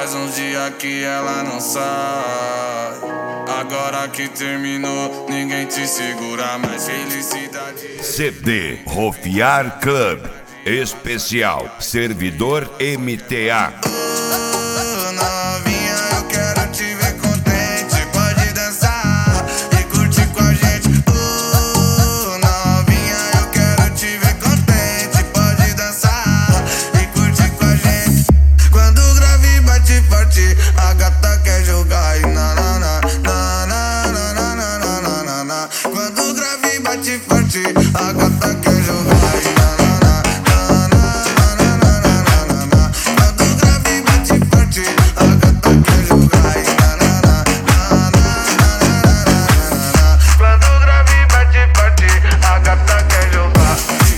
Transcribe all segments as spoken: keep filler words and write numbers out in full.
Faz uns dias que ela não sai. Agora que terminou, ninguém te segura mais. Felicidade. C D Rofiar Club Especial Servidor M T A. Oh, novinha, eu quero te ver contente. Pode dançar e curtir com a gente. Oh, novinha, eu quero te ver contente. Pode dançar e curtir com a gente. Quando o grave bate forte, a gata quer jogar e na na na na na na na na na na na. Quando o grave bate forte, a gata quer jogar e na na na na na na na na na. Quando o grave bate forte, a gata quer jogar e na na na na na na na. Quando o grave bate forte, a gata quer jogar.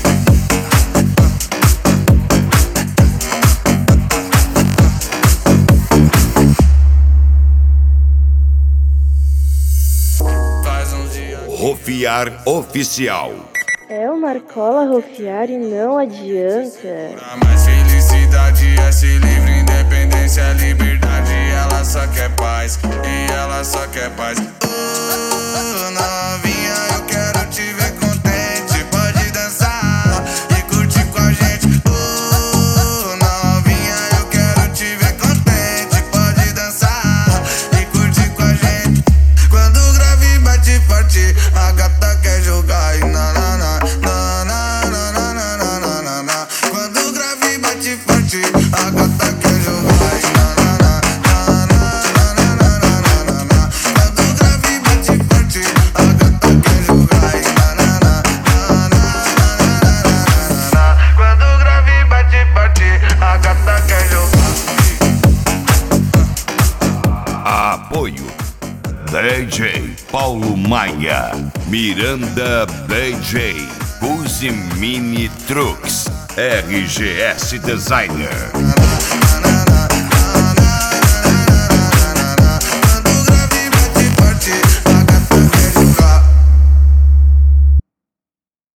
Faz uns dias. Rofiar Oficial. É o Marcola Rofiar e não adianta. Mas felicidade é ser livre, independência é liberdade. Ela só quer paz, e ela só quer paz. Oh, novinha, eu quero te ver contente. Pode dançar e curtir com a gente. Oh, novinha, eu quero te ver contente. Pode dançar e curtir com a gente. Quando o grave bate forte, a gata quer jogar e na na na na na na na na na na na. Quando o grave bate forte, a gata quer jogar e na na na na na na na na na na. Quando o grave bate forte, a gata quer jogar e na na na na na na na na. Quando o grave bate forte, a gata quer jogar. Apoio D J Paulo Maia, Miranda D J, Uzi Mini Trucks, R G S Designer.